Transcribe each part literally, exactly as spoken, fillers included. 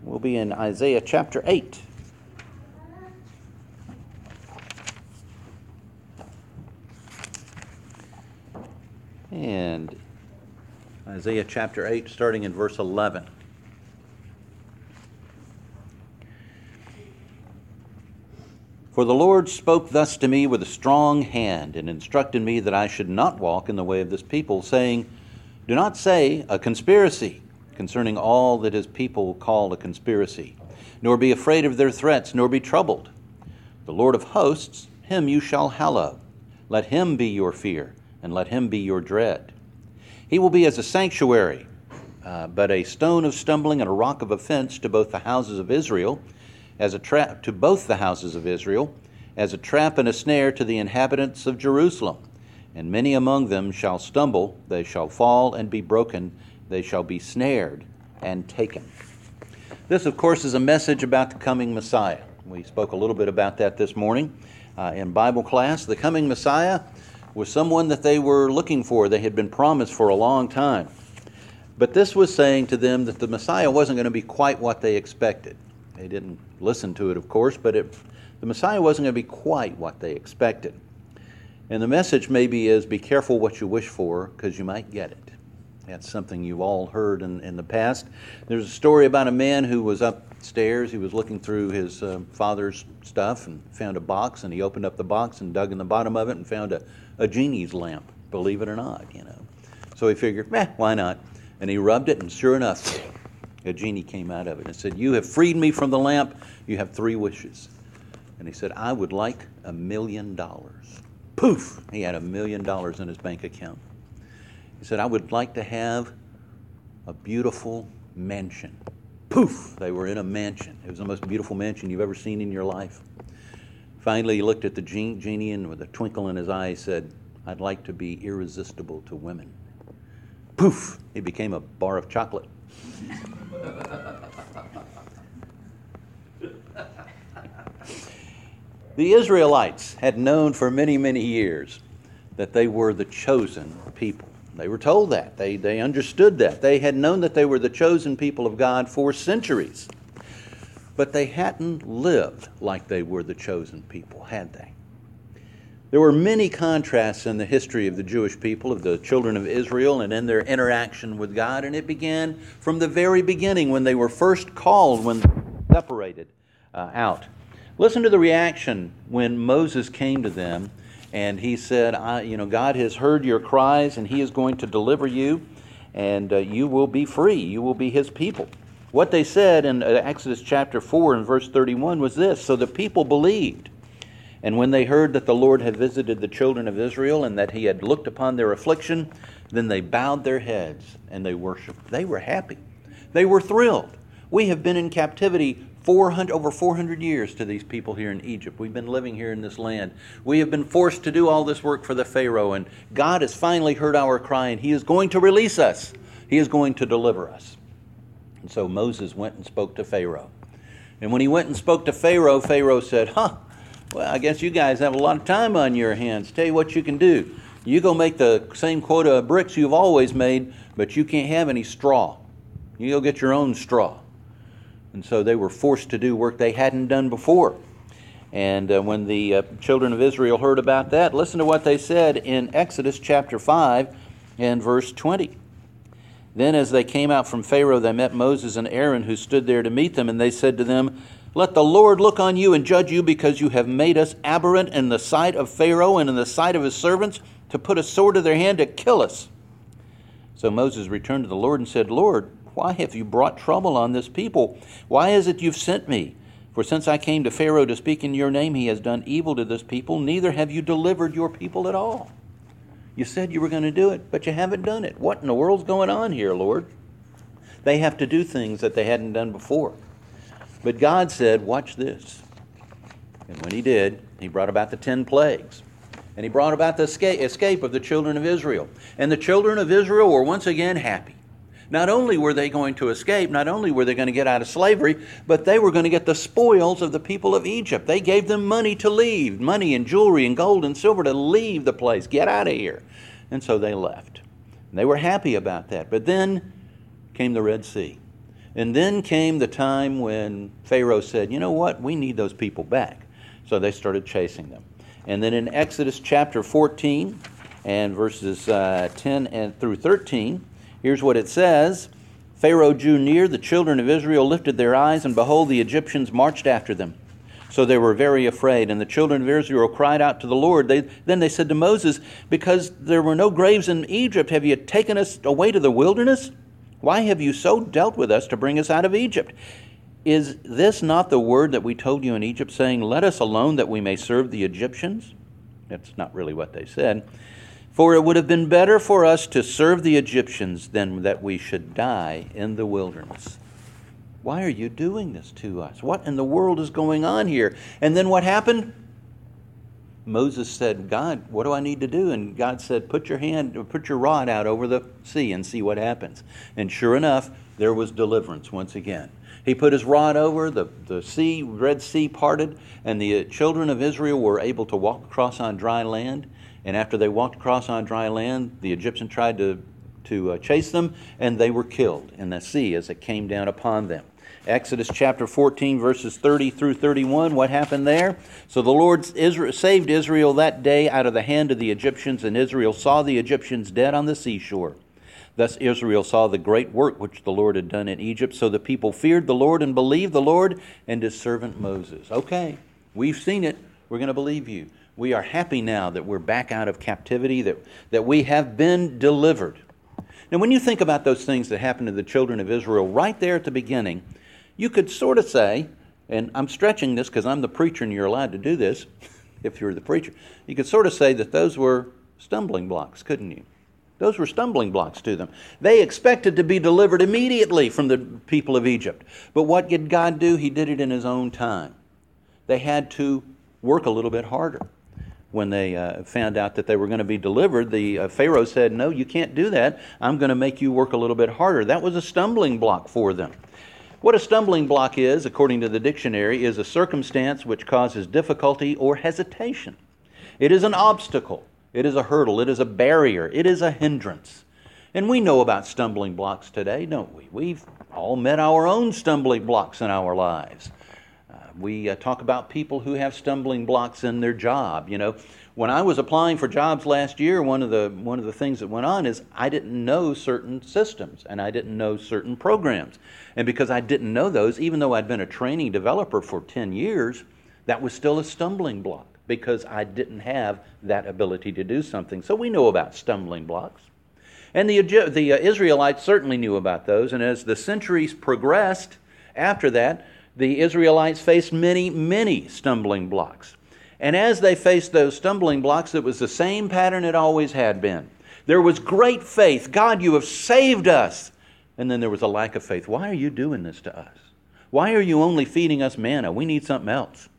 We'll be in Isaiah chapter eight. And Isaiah chapter eight, starting in verse eleven. For the Lord spoke thus to me with a strong hand, and instructed me that I should not walk in the way of this people, saying, Do not say a conspiracy concerning all that his people call a conspiracy, nor be afraid of their threats, nor be troubled. The Lord of hosts, him you shall hallow. Let him be your fear, and let him be your dread. He will be as a sanctuary, uh, but a stone of stumbling and a rock of offense to both the houses of Israel, as a trap to both the houses of Israel, as a trap and a snare to the inhabitants of Jerusalem. And many among them shall stumble, they shall fall and be broken, they shall be snared and taken. This, of course, is a message about the coming Messiah. We spoke a little bit about that this morning uh, in Bible class. The coming Messiah was someone that they were looking for. They had been promised for a long time. But this was saying to them that the Messiah wasn't going to be quite what they expected. They didn't listen to it, of course, but it, the Messiah wasn't going to be quite what they expected. And the message maybe is, be careful what you wish for, because you might get it. That's something you've all heard in, in the past. There's a story about a man who was upstairs. He was looking through his uh, father's stuff and found a box, and he opened up the box and dug in the bottom of it and found a, a genie's lamp, believe it or not, you know. So he figured, eh, why not? And he rubbed it, and sure enough, a genie came out of it and said, You have freed me from the lamp. You have three wishes. And he said, I would like a million dollars. Poof! He had a million dollars in his bank account. He said, I would like to have a beautiful mansion. Poof! They were in a mansion. It was the most beautiful mansion you've ever seen in your life. Finally, he looked at the genie and with a twinkle in his eye, he said, I'd like to be irresistible to women. Poof! He became a bar of chocolate. The Israelites had known for many, many years that they were the chosen people. They were told that. They, they understood that. They had known that they were the chosen people of God for centuries. But they hadn't lived like they were the chosen people, had they? There were many contrasts in the history of the Jewish people, of the children of Israel, and in their interaction with God. And it began from the very beginning when they were first called, when they were separated uh, out. Listen to the reaction when Moses came to them and he said, I, you know, God has heard your cries and he is going to deliver you and uh, you will be free. You will be his people. What they said in Exodus chapter four and verse thirty-one was this: So the people believed. And when they heard that the Lord had visited the children of Israel and that he had looked upon their affliction, then they bowed their heads and they worshiped. They were happy. They were thrilled. We have been in captivity four hundred, over four hundred years to these people here in Egypt. We've been living here in this land. We have been forced to do all this work for the Pharaoh, and God has finally heard our cry, and he is going to release us. He is going to deliver us. And so Moses went and spoke to Pharaoh. And when he went and spoke to Pharaoh, Pharaoh said, huh, well, I guess you guys have a lot of time on your hands. Tell you what you can do. You go make the same quota of bricks you've always made, but you can't have any straw. You go get your own straw. And so they were forced to do work they hadn't done before. And uh, when the uh, children of Israel heard about that, listen to what they said in Exodus chapter five and verse twenty. Then as they came out from Pharaoh, they met Moses and Aaron, who stood there to meet them, and they said to them, Let the Lord look on you and judge you, because you have made us aberrant in the sight of Pharaoh and in the sight of his servants, to put a sword to their hand to kill us. So Moses returned to the Lord and said, Lord, why have you brought trouble on this people? Why is it you've sent me? For since I came to Pharaoh to speak in your name, he has done evil to this people. Neither have you delivered your people at all. You said you were going to do it, but you haven't done it. What in the world's going on here, Lord? They have to do things that they hadn't done before. But God said, watch this. And when he did, he brought about the ten plagues. And he brought about the escape of the children of Israel. And the children of Israel were once again happy. Not only were they going to escape, not only were they going to get out of slavery, but they were going to get the spoils of the people of Egypt. They gave them money to leave, money and jewelry and gold and silver to leave the place, get out of here. And so they left. And they were happy about that. But then came the Red Sea. And then came the time when Pharaoh said, you know what, we need those people back. So they started chasing them. And then in Exodus chapter fourteen and verses uh, ten and through thirteen, here's what it says. Pharaoh drew near, the children of Israel lifted their eyes, and behold, the Egyptians marched after them. So they were very afraid, and the children of Israel cried out to the Lord. They, then they said to Moses, because there were no graves in Egypt, have you taken us away to the wilderness? Why have you so dealt with us to bring us out of Egypt? Is this not the word that we told you in Egypt, saying, let us alone that we may serve the Egyptians? That's not really what they said. For it would have been better for us to serve the Egyptians than that we should die in the wilderness. Why are you doing this to us? What in the world is going on here? And then what happened? Moses said, God, what do I need to do? And God said, put your hand, put your rod out over the sea and see what happens. And sure enough, there was deliverance once again. He put his rod over, the, the sea, Red Sea parted, and the children of Israel were able to walk across on dry land. And after they walked across on dry land, the Egyptians tried to, to uh, chase them, and they were killed in the sea as it came down upon them. Exodus chapter fourteen, verses thirty through thirty-one, what happened there? So the Lord Israel, saved Israel that day out of the hand of the Egyptians, and Israel saw the Egyptians dead on the seashore. Thus Israel saw the great work which the Lord had done in Egypt, so the people feared the Lord and believed the Lord and his servant Moses. Okay, we've seen it. We're going to believe you. We are happy now that we're back out of captivity, that, that we have been delivered. Now, when you think about those things that happened to the children of Israel right there at the beginning, you could sort of say, and I'm stretching this because I'm the preacher and you're allowed to do this if you're the preacher, you could sort of say that those were stumbling blocks, couldn't you? Those were stumbling blocks to them. They expected to be delivered immediately from the people of Egypt. But what did God do? He did it in his own time. They had to work a little bit harder. When they uh, found out that they were going to be delivered, the uh, Pharaoh said, no, you can't do that. I'm going to make you work a little bit harder. That was a stumbling block for them. What a stumbling block is, according to the dictionary, is a circumstance which causes difficulty or hesitation. It is an obstacle. It is a hurdle. It is a barrier. It is a hindrance. And we know about stumbling blocks today, don't we? We've all met our own stumbling blocks in our lives. Uh, we uh, talk about people who have stumbling blocks in their job. You know, when I was applying for jobs last year, one of the one of the things that went on is I didn't know certain systems and I didn't know certain programs. And because I didn't know those, even though I'd been a training developer for ten years, that was still a stumbling block because I didn't have that ability to do something. So we know about stumbling blocks. And the, the uh, Israelites certainly knew about those. And as the centuries progressed after that, the Israelites faced many, many stumbling blocks. And as they faced those stumbling blocks, it was the same pattern it always had been. There was great faith. God, you have saved us. And then there was a lack of faith. Why are you doing this to us? Why are you only feeding us manna? We need something else.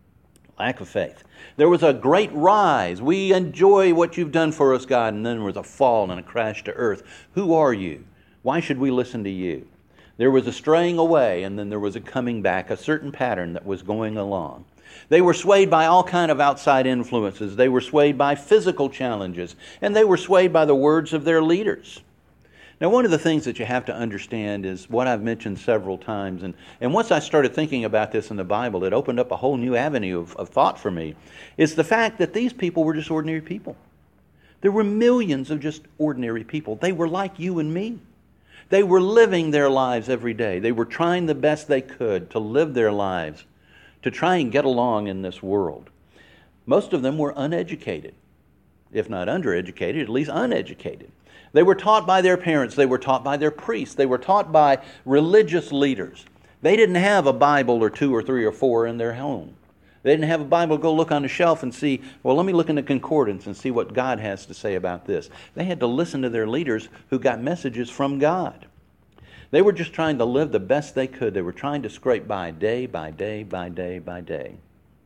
Lack of faith. There was a great rise. We enjoy what you've done for us, God. And then there was a fall and a crash to earth. Who are you? Why should we listen to you? There was a straying away, and then there was a coming back, a certain pattern that was going along. They were swayed by all kind of outside influences. They were swayed by physical challenges, and they were swayed by the words of their leaders. Now, one of the things that you have to understand is what I've mentioned several times, and, and once I started thinking about this in the Bible, it opened up a whole new avenue of, of thought for me, is the fact that these people were just ordinary people. There were millions of just ordinary people. They were like you and me. They were living their lives every day. They were trying the best they could to live their lives, to try and get along in this world. Most of them were uneducated, if not undereducated, at least uneducated. They were taught by their parents. They were taught by their priests. They were taught by religious leaders. They didn't have a Bible or two or three or four in their home. They didn't have a Bible to go look on the shelf and see, well, let me look in the concordance and see what God has to say about this. They had to listen to their leaders who got messages from God. They were just trying to live the best they could. They were trying to scrape by day by day by day by day.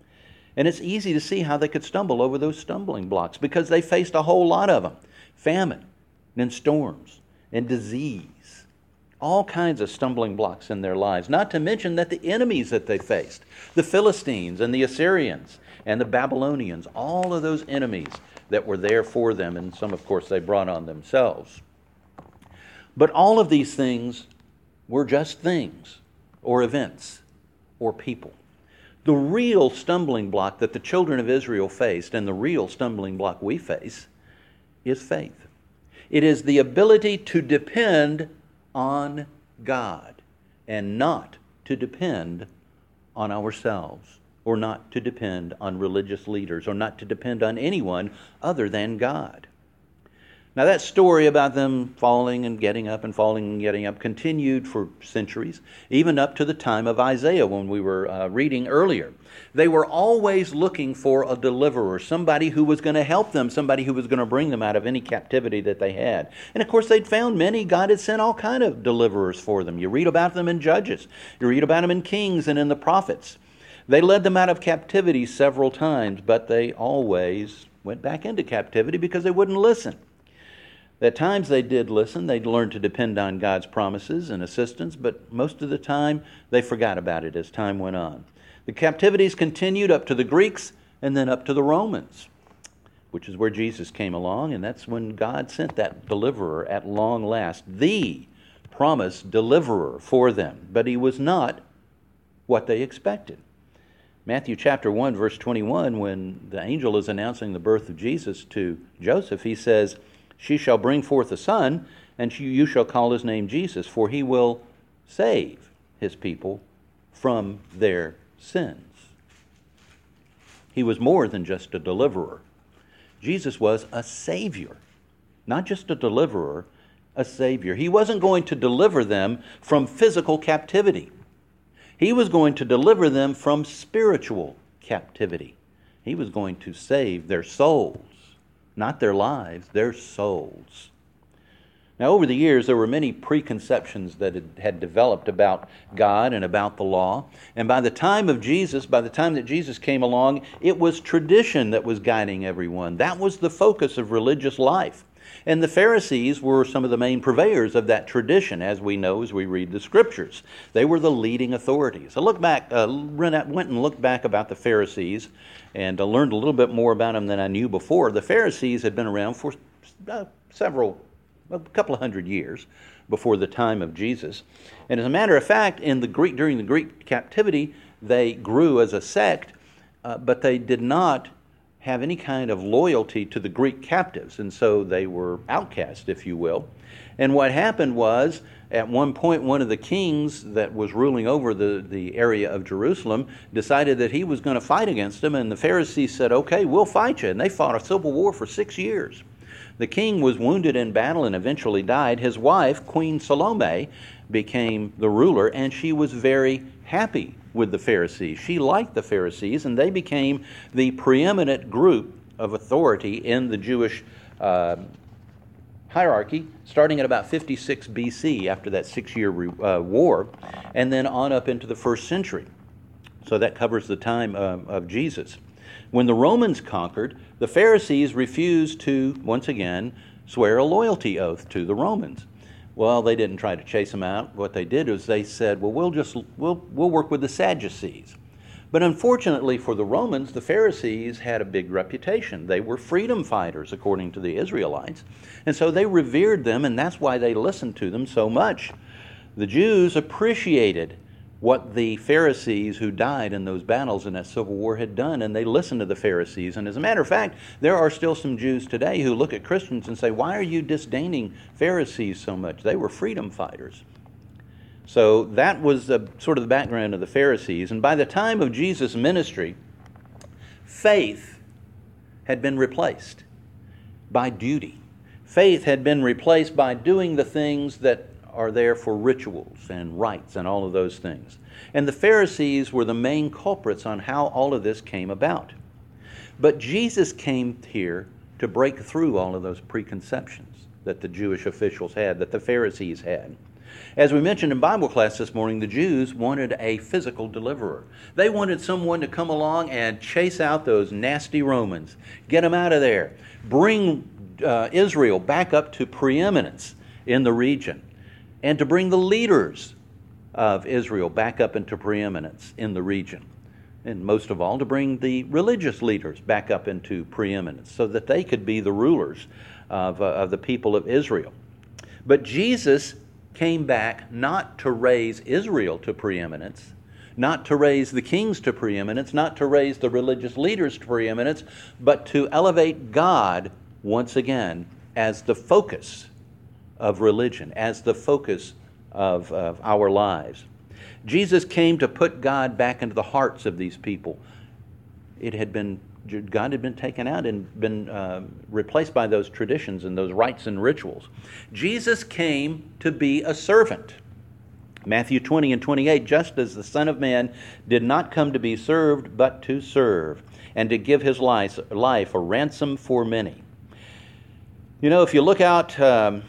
And it's easy to see how they could stumble over those stumbling blocks because they faced a whole lot of them. Famine and storms and disease. All kinds of stumbling blocks in their lives. Not to mention that the enemies that they faced, the Philistines and the Assyrians and the Babylonians, all of those enemies that were there for them, and some, of course, they brought on themselves. But all of these things were just things or events or people. The real stumbling block that the children of Israel faced, and the real stumbling block we face, is faith. It is the ability to depend on God and not to depend on ourselves, or not to depend on religious leaders, or not to depend on anyone other than God. Now, that story about them falling and getting up and falling and getting up continued for centuries, even up to the time of Isaiah when we were uh, reading earlier. They were always looking for a deliverer, somebody who was going to help them, somebody who was going to bring them out of any captivity that they had. And of course, they'd found many. God had sent all kind of deliverers for them. You read about them in Judges. You read about them in Kings and in the prophets. They led them out of captivity several times, but they always went back into captivity because they wouldn't listen. At times they did listen. They'd learned to depend on God's promises and assistance, but most of the time they forgot about it as time went on. The captivities continued up to the Greeks and then up to the Romans, which is where Jesus came along, and that's when God sent that deliverer at long last, the promised deliverer for them. But he was not what they expected. Matthew chapter one, verse twenty-one, when the angel is announcing the birth of Jesus to Joseph, he says, "She shall bring forth a son, and you shall call his name Jesus, for he will save his people from their sins." He was more than just a deliverer. Jesus was a Savior, not just a deliverer, a Savior. He wasn't going to deliver them from physical captivity. He was going to deliver them from spiritual captivity. He was going to save their souls. Not their lives, their souls. Now, over the years, there were many preconceptions that had developed about God and about the law. And by the time of Jesus, by the time that Jesus came along, it was tradition that was guiding everyone. That was the focus of religious life. And the Pharisees were some of the main purveyors of that tradition, as we know as we read the Scriptures. They were the leading authorities. I look back, uh, went and looked back about the Pharisees, and uh, learned a little bit more about them than I knew before. The Pharisees had been around for uh, several, a couple of hundred years before the time of Jesus. And as a matter of fact, in the Greek during the Greek captivity, they grew as a sect, uh, but they did not have any kind of loyalty to the Greek captives, and so they were outcast, if you will. And what happened was, at one point, one of the kings that was ruling over the, the area of Jerusalem decided that he was going to fight against them, and the Pharisees said, "Okay, we'll fight you." And they fought a civil war for six years. The king was wounded in battle and eventually died. His wife, Queen Salome, became the ruler, and she was very happy with the Pharisees. She liked the Pharisees, and they became the preeminent group of authority in the Jewish uh, hierarchy, starting at about fifty-six B C, after that six-year uh, war, and then on up into the first century. So that covers the time uh, of Jesus. When the Romans conquered, the Pharisees refused to, once again, swear a loyalty oath to the Romans. Well, they didn't try to chase them out. What they did was they said, well, we'll just we'll we'll work with the Sadducees. But unfortunately for the Romans, the Pharisees had a big reputation. They were freedom fighters, according to the Israelites. And so they revered them, and that's why they listened to them so much. The Jews appreciated what the Pharisees who died in those battles in that civil war had done, and they listened to the Pharisees. And as a matter of fact, there are still some Jews today who look at Christians and say, "Why are you disdaining Pharisees so much? They were freedom fighters." So that was uh, sort of the background of the Pharisees. And by the time of Jesus' ministry, faith had been replaced by duty. Faith had been replaced by doing the things that are there for rituals and rites and all of those things. And the Pharisees were the main culprits on how all of this came about. But Jesus came here to break through all of those preconceptions that the Jewish officials had, that the Pharisees had. As we mentioned in Bible class this morning, the Jews wanted a physical deliverer. They wanted someone to come along and chase out those nasty Romans, get them out of there, bring uh, Israel back up to preeminence in the region, and to bring the leaders of Israel back up into preeminence in the region. And most of all, to bring the religious leaders back up into preeminence so that they could be the rulers of, uh, of the people of Israel. But Jesus came back not to raise Israel to preeminence, not to raise the kings to preeminence, not to raise the religious leaders to preeminence, but to elevate God once again as the focus of religion, as the focus of, of our lives. Jesus came to put God back into the hearts of these people. It had been, God had been taken out and been uh, replaced by those traditions and those rites and rituals. Jesus came to be a servant. Matthew twenty and twenty-eight, just as the Son of Man did not come to be served, but to serve, and to give his life, life a ransom for many. You know, if you look out um,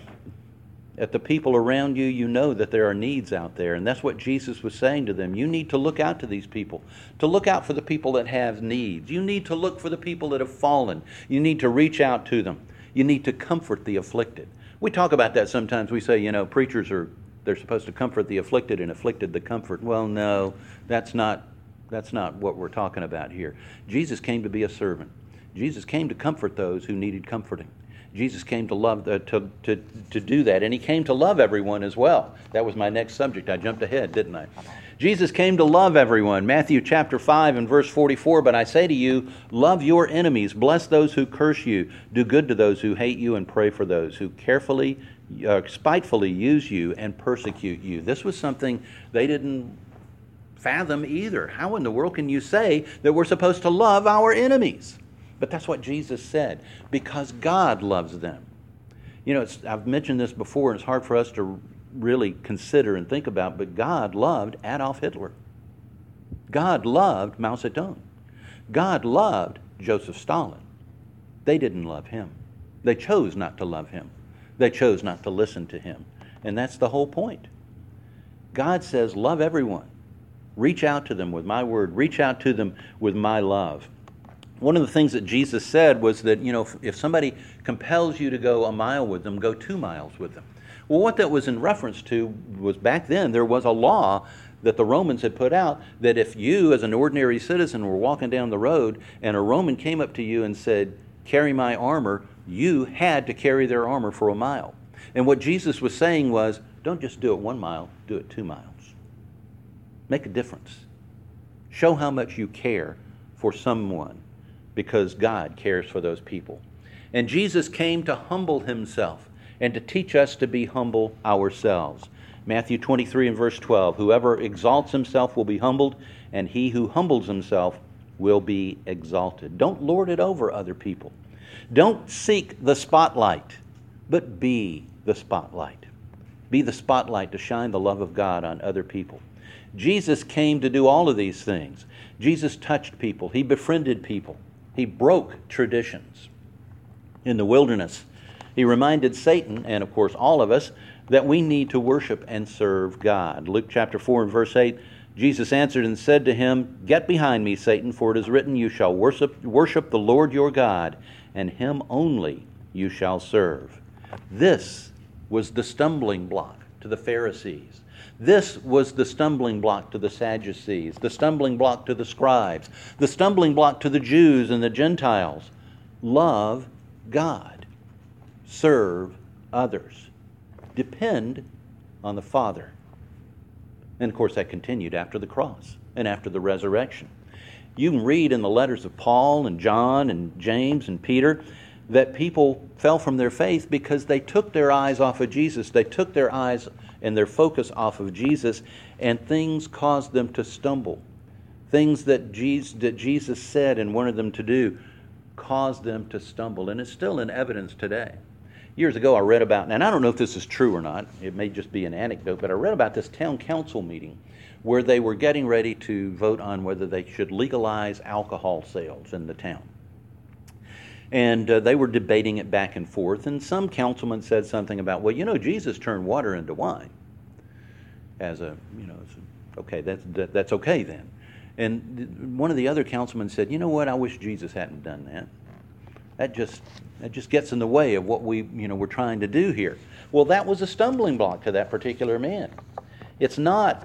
at the people around you, you know that there are needs out there. And that's what Jesus was saying to them. You need to look out to these people, to look out for the people that have needs. You need to look for the people that have fallen. You need to reach out to them. You need to comfort the afflicted. We talk about that sometimes. We say, you know, preachers are, they're supposed to comfort the afflicted and afflicted the comfort. Well, no, that's not, that's not what we're talking about here. Jesus came to be a servant. Jesus came to comfort those who needed comforting. Jesus came to love uh, to, to to do that, and he came to love everyone as well. That was my next subject. I jumped ahead, didn't I? Jesus came to love everyone. Matthew chapter five and verse forty-four, but I say to you, love your enemies, bless those who curse you, do good to those who hate you, and pray for those who carefully, uh, spitefully use you and persecute you. This was something they didn't fathom either. How in the world can you say that we're supposed to love our enemies? But that's what Jesus said, because God loves them. You know, it's, I've mentioned this before, and it's hard for us to really consider and think about, but God loved Adolf Hitler. God loved Mao Zedong. God loved Joseph Stalin. They didn't love him. They chose not to love him. They chose not to listen to him. And that's the whole point. God says, love everyone. Reach out to them with my word. Reach out to them with my love. One of the things that Jesus said was that, you know, if, if somebody compels you to go a mile with them, go two miles with them. Well, what that was in reference to was back then there was a law that the Romans had put out that if you, as an ordinary citizen, were walking down the road and a Roman came up to you and said, carry my armor, you had to carry their armor for a mile. And what Jesus was saying was, don't just do it one mile, do it two miles. Make a difference. Show how much you care for someone, because God cares for those people. And Jesus came to humble himself and to teach us to be humble ourselves. Matthew twenty-three and verse twelve, whoever exalts himself will be humbled, and he who humbles himself will be exalted. Don't lord it over other people. Don't seek the spotlight, but be the spotlight. Be the spotlight to shine the love of God on other people. Jesus came to do all of these things. Jesus touched people. He befriended people. He broke traditions. In the wilderness, he reminded Satan, and of course all of us, that we need to worship and serve God. Luke chapter four and verse eight, Jesus answered and said to him, get behind me, Satan, for it is written, you shall worship, worship the Lord your God, and him only you shall serve. This was the stumbling block to the Pharisees. This was the stumbling block to the Sadducees, the stumbling block to the scribes, the stumbling block to the Jews and the Gentiles. Love God. Serve others. Depend on the Father. And of course that continued after the cross and after the resurrection. You can read in the letters of Paul and John and James and Peter that people fell from their faith because they took their eyes off of Jesus. They took their eyes and their focus off of Jesus, and things caused them to stumble. Things that Jesus, that Jesus said and wanted them to do caused them to stumble, and it's still in evidence today. Years ago I read about, and I don't know if this is true or not, it may just be an anecdote, but I read about this town council meeting where they were getting ready to vote on whether they should legalize alcohol sales in the town. And uh, they were debating it back and forth, and some councilman said something about, well, you know, Jesus turned water into wine. As a, you know, okay, that's, that, that's okay then. And one of the other councilmen said, you know what, I wish Jesus hadn't done that. That just, that just gets in the way of what we, you know, we're trying to do here. Well, that was a stumbling block to that particular man. It's not,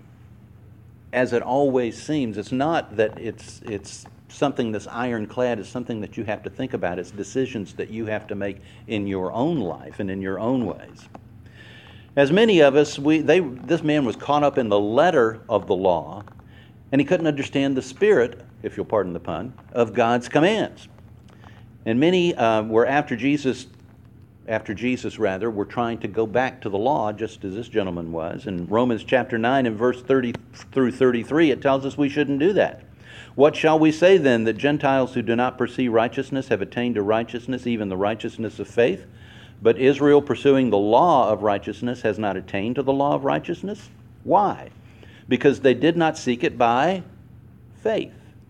as it always seems, it's not that it's it's something that's ironclad. It's something that you have to think about. It's decisions that you have to make in your own life and in your own ways. As many of us, we, they, this man was caught up in the letter of the law, and he couldn't understand the spirit, if you'll pardon the pun, of God's commands. And many uh, were after Jesus, after Jesus rather, were trying to go back to the law, just as this gentleman was. In Romans chapter nine and verse thirty through thirty-three, it tells us we shouldn't do that. What shall we say then, that Gentiles who do not pursue righteousness have attained to righteousness, even the righteousness of faith? But Israel, pursuing the law of righteousness, has not attained to the law of righteousness? Why? Because they did not seek it by faith,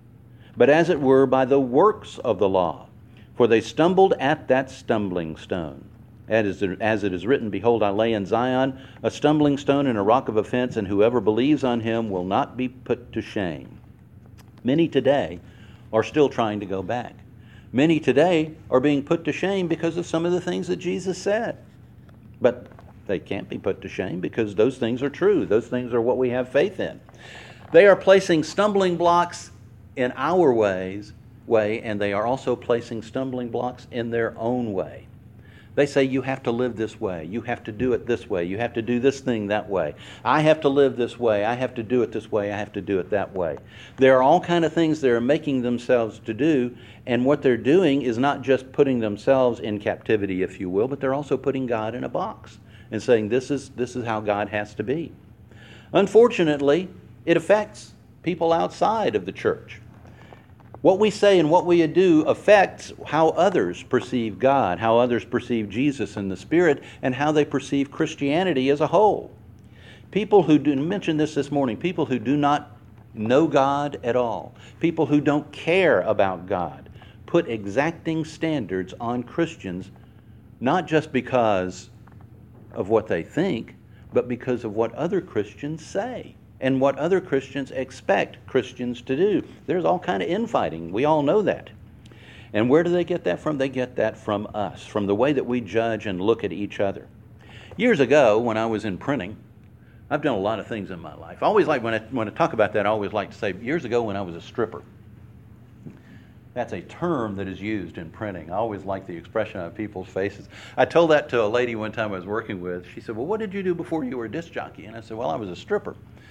but as it were by the works of the law. For they stumbled at that stumbling stone. As it is written, Behold, I lay in Zion a stumbling stone and a rock of offense, and whoever believes on him will not be put to shame. Many today are still trying to go back. Many today are being put to shame because of some of the things that Jesus said. But they can't be put to shame because those things are true. Those things are what we have faith in. They are placing stumbling blocks in our ways, way, and they are also placing stumbling blocks in their own way. They say you have to live this way. You have to do it this way. You have to do this thing that way. I have to live this way. I have to do it this way. I have to do it that way. There are all kind of things they're making themselves to do, and what they're doing is not just putting themselves in captivity, if you will, but they're also putting God in a box and saying this is this is how God has to be. Unfortunately, it affects people outside of the church. What we say and what we do affects how others perceive God, how others perceive Jesus and the Spirit, and how they perceive Christianity as a whole. People who do, mentioned this this morning, people who do not know God at all, people who don't care about God, put exacting standards on Christians, not just because of what they think, but because of what other Christians say and what other Christians expect Christians to do. There's all kind of infighting. We all know that. And where do they get that from? They get that from us, from the way that we judge and look at each other. Years ago, when I was in printing, I've done a lot of things in my life. I always like, when I, when I talk about that, I always like to say, years ago when I was a stripper. That's a term that is used in printing. I always like the expression on people's faces. I told that to a lady one time I was working with. She said, well, what did you do before you were a disc jockey? And I said, well, I was a stripper.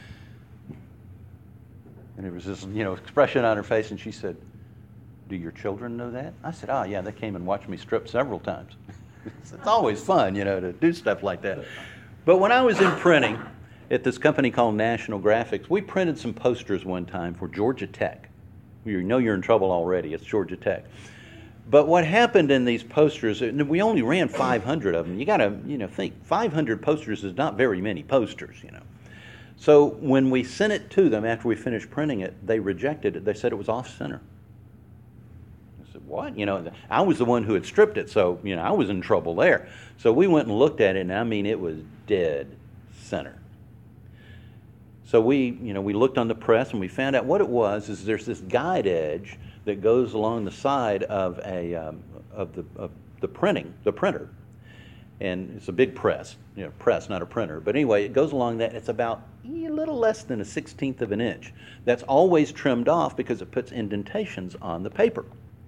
And there was this, you know, expression on her face, and she said, do your children know that? I said, oh, yeah, they came and watched me strip several times. It's always fun, you know, to do stuff like that. But when I was in printing at this company called National Graphics, we printed some posters one time for Georgia Tech. You know you're in trouble already. It's Georgia Tech. But what happened in these posters, we only ran five hundred of them. You got to, you know, think five hundred posters is not very many posters, you know. So when we sent it to them after we finished printing it, they rejected it. They said it was off-center. I said, what? You know, I was the one who had stripped it, so, you know, I was in trouble there. So we went and looked at it, and I mean, it was dead center. So we, you know, we looked on the press, and we found out what it was is there's this guide edge that goes along the side of a um, of the of the printing, the printer. And it's a big press, you know, press, not a printer. But anyway, it goes along that. It's about a little less than a sixteenth of an inch. That's always trimmed off because it puts indentations on the paper.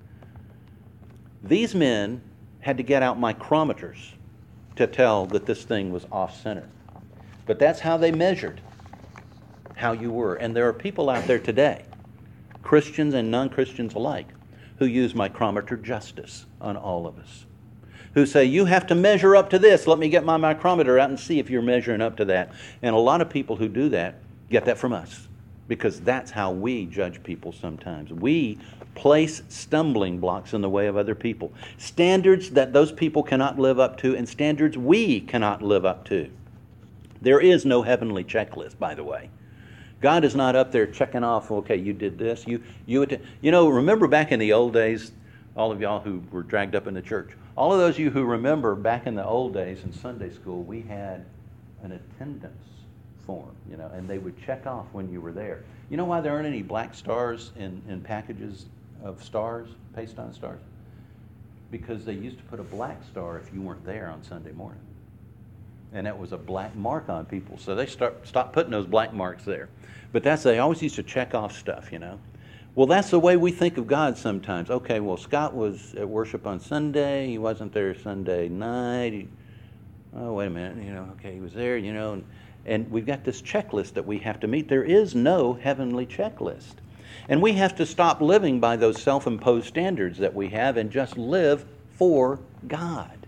These men had to get out micrometers to tell that this thing was off-center. But that's how they measured how you were. And there are people out there today, Christians and non-Christians alike, who use micrometer justice on all of us, who say, you have to measure up to this. Let me get my micrometer out and see if you're measuring up to that. And a lot of people who do that get that from us, because that's how we judge people sometimes. We place stumbling blocks in the way of other people, standards that those people cannot live up to and standards we cannot live up to. There is no heavenly checklist, by the way. God is not up there checking off, okay, you did this. You, you, you know, remember back in the old days, all of y'all who were dragged up in the church, all of those of you who remember back in the old days in Sunday school, we had an attendance form, you know, and they would check off when you were there. You know why there aren't any black stars in, in packages of stars, paste on stars? Because they used to put a black star if you weren't there on Sunday morning. And that was a black mark on people. So they start stopped putting those black marks there. But that's, they always used to check off stuff, you know. Well, that's the way we think of God sometimes. Okay, well, Scott was at worship on Sunday. He wasn't there Sunday night. He, Oh, wait a minute, you know, okay, he was there, you know, and, and we've got this checklist that we have to meet. There is no heavenly checklist. And we have to stop living by those self-imposed standards that we have and just live for God.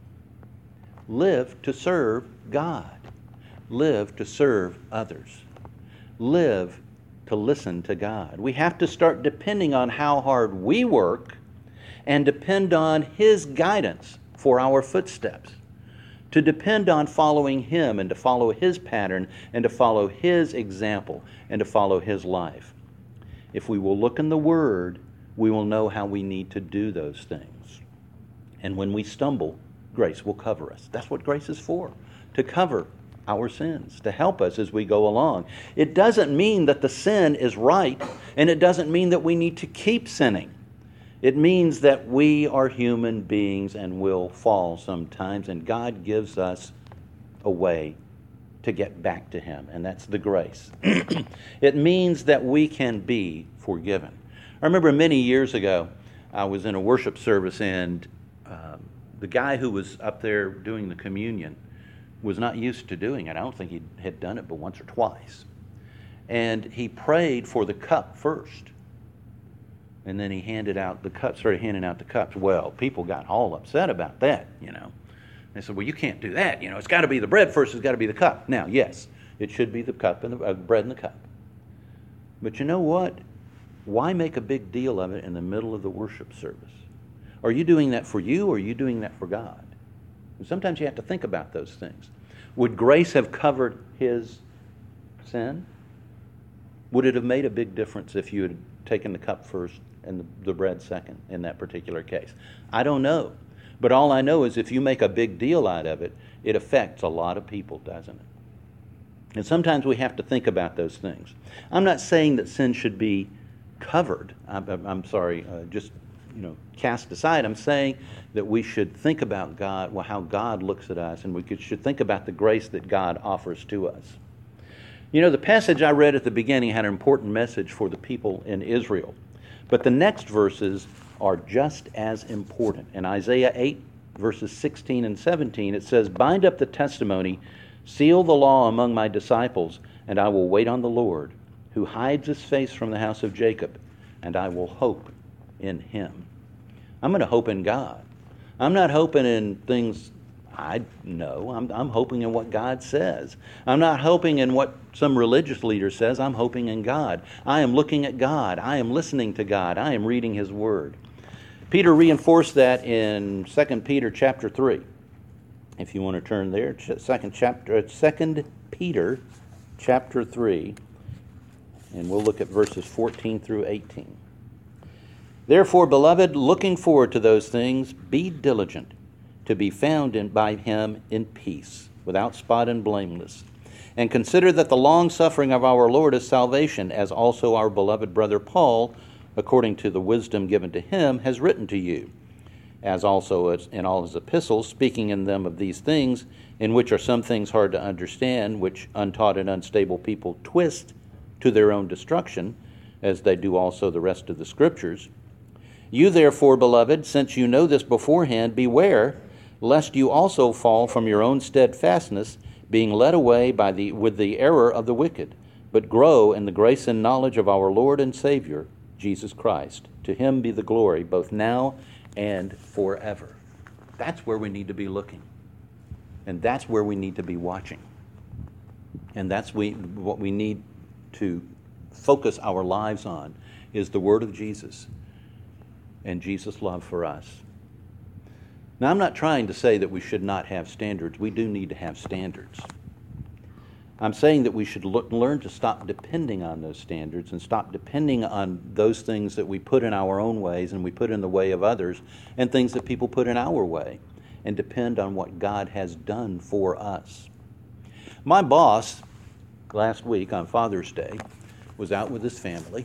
Live to serve God. Live to serve others. Live to listen to God. We have to start depending on how hard we work and depend on His guidance for our footsteps. To depend on following Him and to follow His pattern and to follow His example and to follow His life. If we will look in the Word, we will know how we need to do those things. And when we stumble, grace will cover us. That's what grace is for, to cover our sins, to help us as we go along. It doesn't mean that the sin is right, and it doesn't mean that we need to keep sinning. It means that we are human beings and will fall sometimes, and God gives us a way to get back to Him, and that's the grace. It means that we can be forgiven. I remember many years ago, I was in a worship service, and um, the guy who was up there doing the communion was not used to doing it. I don't think he had done it but once or twice. And he prayed for the cup first. And then he handed out the cups, started handing out the cups. Well, people got all upset about that, you know. They said, well, you can't do that. You know, it's got to be the bread first. It's got to be the cup. Now, yes, it should be the cup and the uh, bread and the cup. But you know what? Why make a big deal of it in the middle of the worship service? Are you doing that for you, or are you doing that for God? And sometimes you have to think about those things. Would grace have covered his sin? Would it have made a big difference if you had taken the cup first and the, the bread second in that particular case? I don't know. But all I know is if you make a big deal out of it, it affects a lot of people, doesn't it? And sometimes we have to think about those things. I'm not saying that sin should be covered. I'm, I'm sorry, uh, just you know, cast aside. I'm saying that we should think about God, well, how God looks at us, and we could, should think about the grace that God offers to us. You know, the passage I read at the beginning had an important message for the people in Israel. But the next verses are just as important. In Isaiah eight, verses sixteen and seventeen, it says, "Bind up the testimony, seal the law among my disciples, and I will wait on the Lord, who hides his face from the house of Jacob, and I will hope in him." I'm going to hope in God. I'm not hoping in things I know. I'm, I'm hoping in what God says. I'm not hoping in what some religious leader says. I'm hoping in God. I am looking at God. I am listening to God. I am reading His Word. Peter reinforced that in Second Peter chapter three. If you want to turn there, second chapter, Second Peter chapter three, and we'll look at verses fourteen through eighteen. "Therefore, beloved, looking forward to those things, be diligent to be found in, by Him in peace, without spot and blameless. And consider that the long-suffering of our Lord is salvation, as also our beloved brother Paul, according to the wisdom given to him, has written to you, as also in all his epistles, speaking in them of these things, in which are some things hard to understand, which untaught and unstable people twist to their own destruction, as they do also the rest of the Scriptures. You therefore, beloved, since you know this beforehand, beware, lest you also fall from your own steadfastness, being led away by the with the error of the wicked, but grow in the grace and knowledge of our Lord and Savior, Jesus Christ. To Him be the glory, both now and forever." That's where we need to be looking. And that's where we need to be watching. And that's we, what we need to focus our lives on, is the Word of Jesus and Jesus' love for us. Now, I'm not trying to say that we should not have standards. We do need to have standards. I'm saying that we should look, learn to stop depending on those standards and stop depending on those things that we put in our own ways and we put in the way of others and things that people put in our way, and depend on what God has done for us. My boss, last week on Father's Day, was out with his family.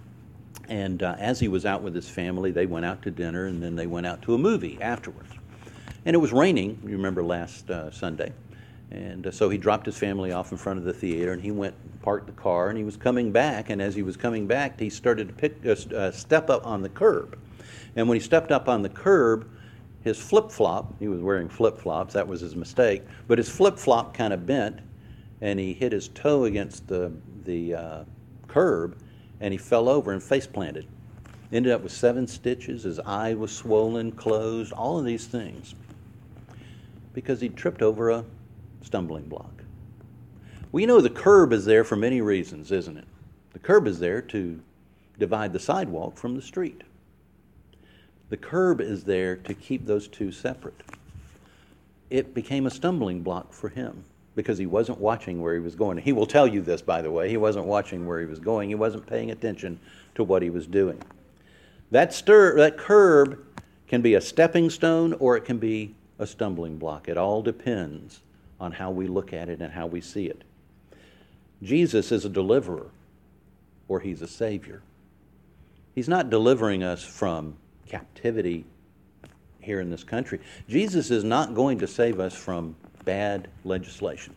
And uh, as he was out with his family, they went out to dinner, and then they went out to a movie afterwards. And it was raining, you remember last uh, Sunday. And uh, so he dropped his family off in front of the theater, and he went and parked the car, and he was coming back. And as he was coming back, he started to pick, uh, uh, step up on the curb. And when he stepped up on the curb, his flip-flop, he was wearing flip-flops, that was his mistake, but his flip-flop kind of bent, and he hit his toe against the, the uh, curb, and he fell over and face-planted. Ended up with seven stitches, his eye was swollen, closed, all of these things, because he tripped over a stumbling block. We know the curb is there for many reasons, isn't it? The curb is there to divide the sidewalk from the street. The curb is there to keep those two separate. It became a stumbling block for him because he wasn't watching where he was going. He will tell you this, by the way. He wasn't watching where he was going. He wasn't paying attention to what he was doing. That, stir, that curb can be a stepping stone or it can be a stumbling block. It all depends on how we look at it and how we see it. Jesus is a deliverer, or he's a savior. He's not delivering us from captivity here in this country. Jesus is not going to save us from bad legislation.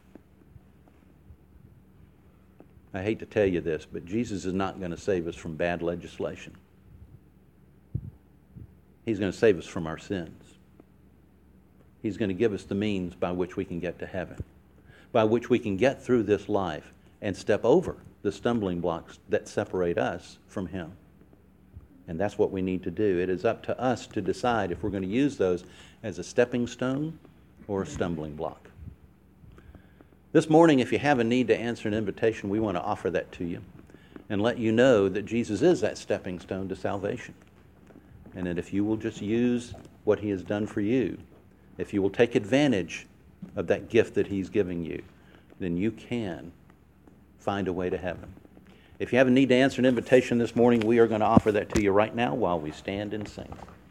I hate to tell you this, but Jesus is not going to save us from bad legislation. He's going to save us from our sins. He's going to give us the means by which we can get to heaven, by which we can get through this life and step over the stumbling blocks that separate us from him. And that's what we need to do. It is up to us to decide if we're going to use those as a stepping stone or a stumbling block. This morning, if you have a need to answer an invitation, we want to offer that to you and let you know that Jesus is that stepping stone to salvation. And that if you will just use what he has done for you, if you will take advantage of that gift that he's giving you, then you can find a way to heaven. If you have a need to answer an invitation this morning, we are going to offer that to you right now while we stand and sing.